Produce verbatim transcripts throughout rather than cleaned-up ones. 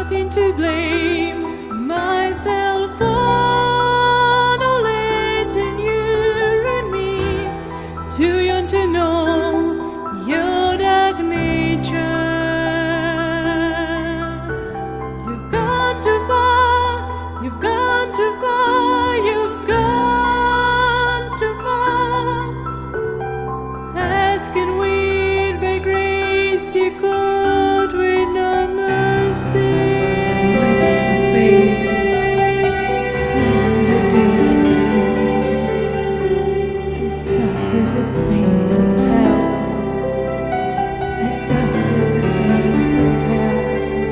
nothing to blame myself for, no less in you and me, too young to know your dark nature. You've gone too far, you've gone too far, you've gone too far. Asking with by grace you could with no mercy. I suffer the pains of hell. I suffer the pains of hell.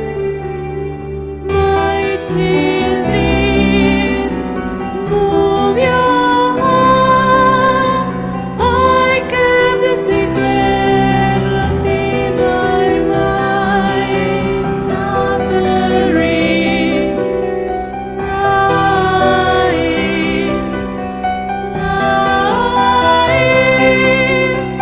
My tears in move your heart. I kept the secret locked in my mind, suffering, crying, lying,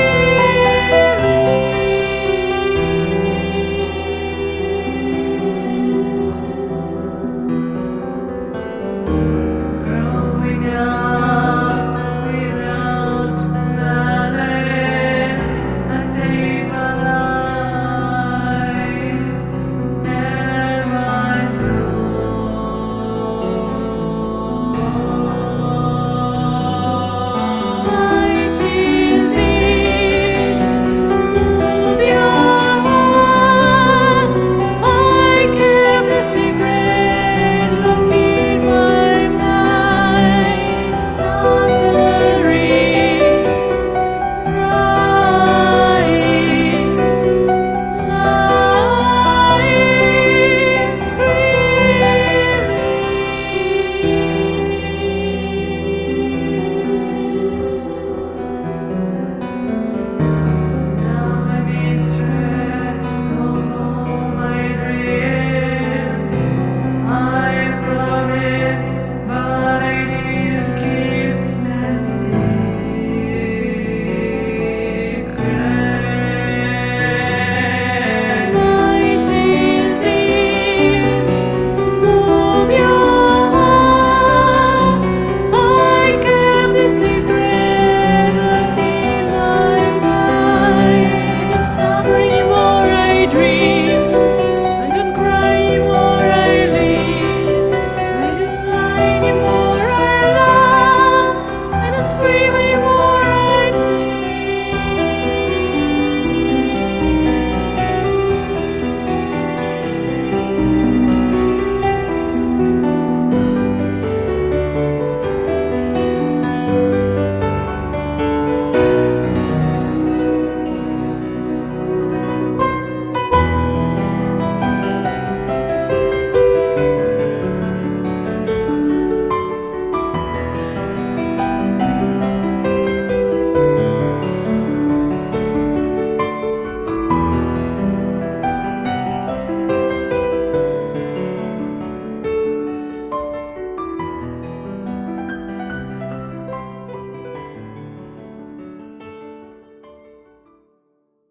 growing up without malice, I saved my life and my soul. My tears in move your heart. I kept the secret locked in my mind, suffering, crying, lying, now I'm mistress of all my dreams. I promised, but I didn't keep that secret. My tears in move your heart. I kept the secret locked in my mind, suffering.